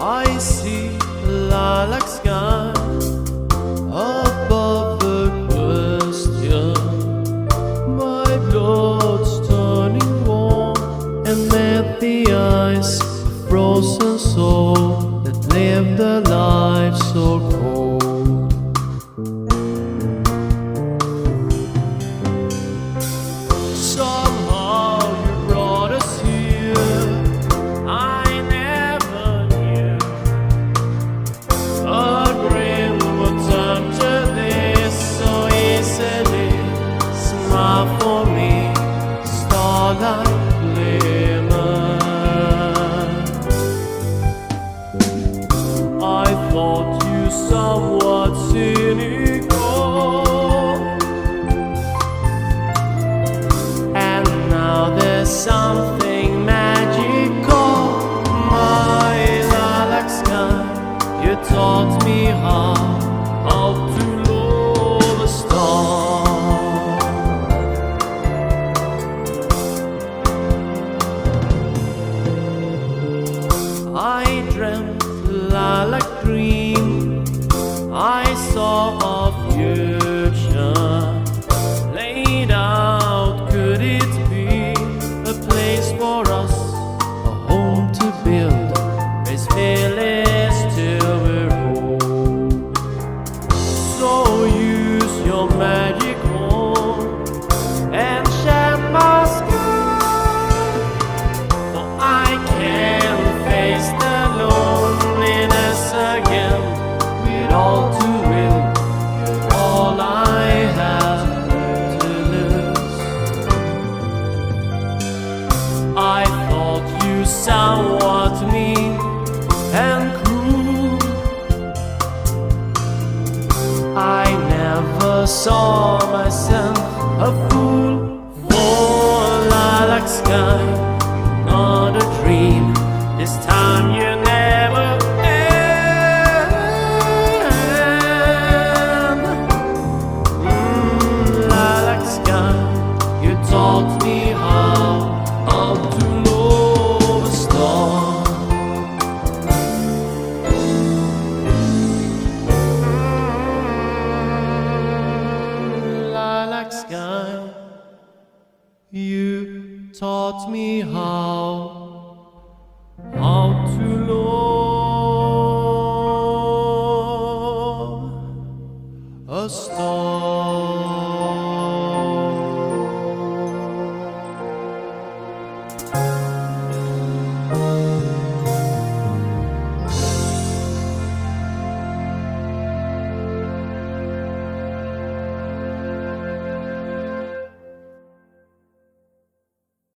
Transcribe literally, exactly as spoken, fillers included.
I see lilac sky above the question. My blood's turning warm, and met the eyes of frozen soul that lived a life so cold. Somehow you brought us here. I never knew a dream would turn to this so easily. Smile for me, starlight glimmer. I thought you somewhat cynical, and now there's something magical. My lilac sky, you taught me how, how to love a star. I dreamt lilac dream, I saw a future laid out. Could it be a place for us, a home to build, raise fearless till we're old? So use your magic horn and share my sky, for I can't face the loneliness again. We're all too ill, all I have to lose. I thought you somewhat mean and cruel. I never saw myself a fool. For lilac sky, not a dream. This time you never end. Mm, lilac sky, you taught me how, how to love a star. Mm, lilac sky, you taught me how